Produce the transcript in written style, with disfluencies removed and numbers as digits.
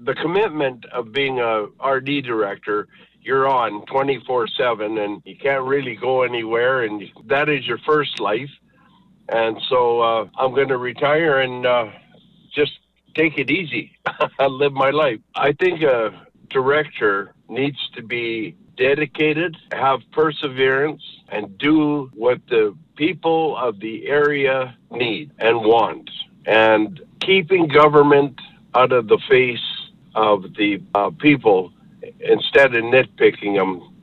the commitment of being a RD director, you're on 24/7 and you can't really go anywhere, and that is your first life. And so I'm going to retire and just take it easy. Live my life. I think a director needs to be dedicated, have perseverance, and do what the people of the area need and want. And keeping government out of the face of the people instead of nitpicking them